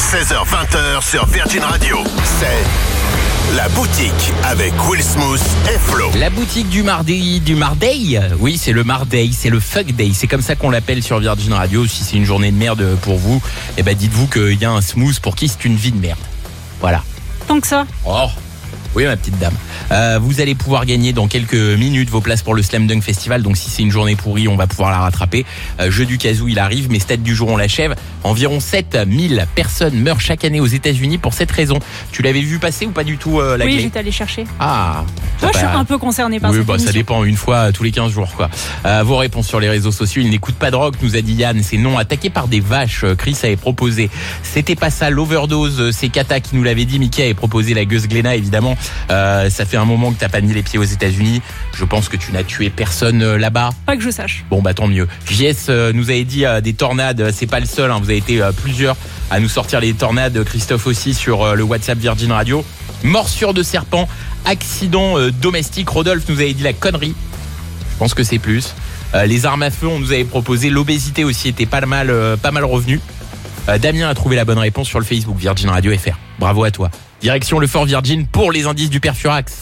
16h-20h sur Virgin Radio. C'est La Boutique avec Will Smooth et Flo. La boutique du Marday. Oui, c'est le Marday, c'est le Fuck Day. C'est comme ça qu'on l'appelle sur Virgin Radio. Si c'est une journée de merde pour vous, eh ben dites-vous qu'il y a un smooth pour qui c'est une vie de merde. Voilà. Tant que ça. Oh, oui ma petite dame. Vous allez pouvoir gagner dans quelques minutes vos places pour le Slam Dunk Festival. Donc si c'est une journée pourrie, on va pouvoir la rattraper. Jeu du casou, il arrive, mais stade du jour, on l'achève. Environ 7000 personnes meurent chaque année aux États-Unis pour cette raison. Tu l'avais vu passer ou pas du tout la Oui, clé? j'étais allée chercher. Ah. Moi, je suis un peu concernée par cette ça émission. dépend, une fois tous les 15 jours quoi. Vos réponses sur les réseaux sociaux. Il n'écoute pas de rock, nous a dit Yann. C'est non, attaqué par des vaches. Chris avait proposé. C'était pas ça, l'overdose. C'est Kata qui nous l'avait dit. Mickey avait proposé la Gus Glenna évidemment. Ça fait un moment que t'as pas mis les pieds aux États-Unis. Je pense que tu n'as tué personne là-bas. Pas que je sache. Bon bah tant mieux. JS nous avait dit des tornades. C'est pas le seul. Vous avez été plusieurs à nous sortir les tornades. Christophe aussi sur le WhatsApp Virgin Radio. Morsure de serpent. Accident domestique. Rodolphe nous avait dit la connerie. Je pense que c'est plus. Les armes à feu, on nous avait proposé. L'obésité aussi était pas mal revenu. Damien a trouvé la bonne réponse sur le Facebook Virgin Radio FR. Bravo à toi. Direction le Fort Virgin pour les indices du Père Furax.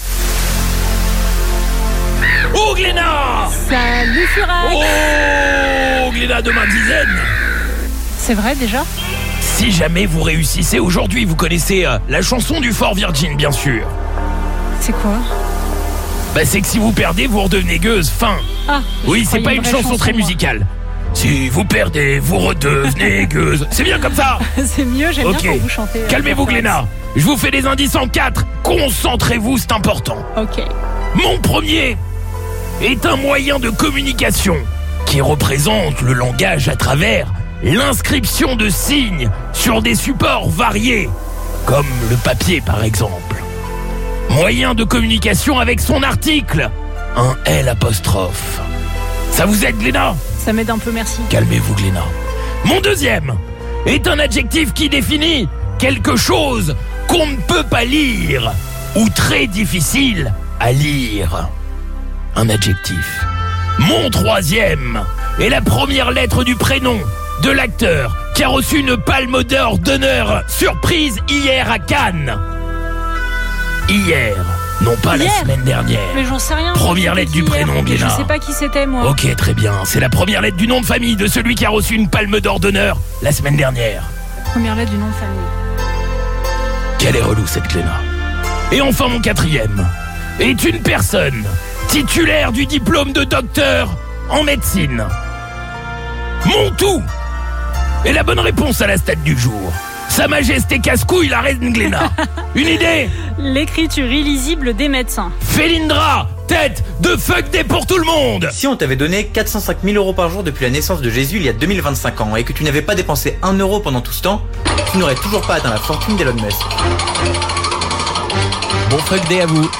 Oh Glénat! Salut Furax! Oh Glénat, demain dizaine! C'est vrai déjà? Si jamais vous réussissez aujourd'hui, vous connaissez la chanson du Fort Virgin bien sûr. C'est quoi? Bah c'est que si vous perdez, vous redevenez gueuse, fin. Ah, oui, c'est pas une chanson très musicale. Si vous perdez, vous redevenez gueuse. C'est bien comme ça. C'est mieux, j'aime bien quand vous chantez. Calmez-vous Glénat. Je vous fais des indices en 4. Concentrez-vous, c'est important. Ok. Mon premier est un moyen de communication qui représente le langage à travers l'inscription de signes sur des supports variés, comme le papier par exemple. Moyen de communication avec son article, un L'. Ça vous aide Glénat? Ça m'aide un peu, merci. Calmez-vous Glénat. Mon deuxième est un adjectif qui définit quelque chose qu'on ne peut pas lire ou très difficile à lire. Un adjectif. Mon troisième est la première lettre du prénom de l'acteur qui a reçu une palme d'honneur surprise hier à Cannes. Hier, non pas hier. La semaine dernière. Mais j'en sais rien. Première lettre du prénom, Glénat. Je sais pas qui c'était, moi. Ok, très bien. C'est la première lettre du nom de famille de celui qui a reçu une palme d'honneur la semaine dernière. Première lettre du nom de famille. Quelle est relou cette Glénat. Et enfin mon quatrième est une personne titulaire du diplôme de docteur en médecine. Mon tout est la bonne réponse à la stat du jour. Sa Majesté Casse-Couille, la reine Glénat. Une idée? L'écriture illisible des médecins. Félindra, tête de fuck day pour tout le monde. Si on t'avait donné 405 000 € par jour depuis la naissance de Jésus il y a 2025 ans et que tu n'avais pas dépensé 1 euro pendant tout ce temps, tu n'aurais toujours pas atteint la fortune d'Elon Musk. Bon fuck day à vous.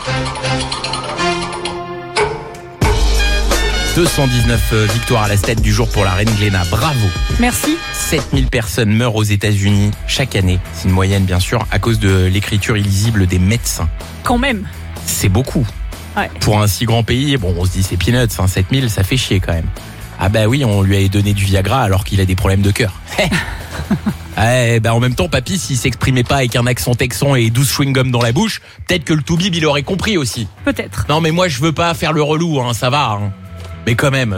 219 victoires à la stat du jour pour la reine Glénat. Bravo. Merci. 7000 personnes meurent aux États-Unis chaque année. C'est une moyenne, bien sûr, à cause de l'écriture illisible des médecins. Quand même. C'est beaucoup. Ouais. Pour un si grand pays, bon, on se dit c'est peanuts, 7000, ça fait chier quand même. Ah bah oui, on lui avait donné du Viagra alors qu'il a des problèmes de cœur. En même temps, papy, s'il s'exprimait pas avec un accent texan et 12 chewing-gum dans la bouche, peut-être que le toubib, il aurait compris aussi. Peut-être. Non mais moi, je veux pas faire le relou, ça va. Mais quand même...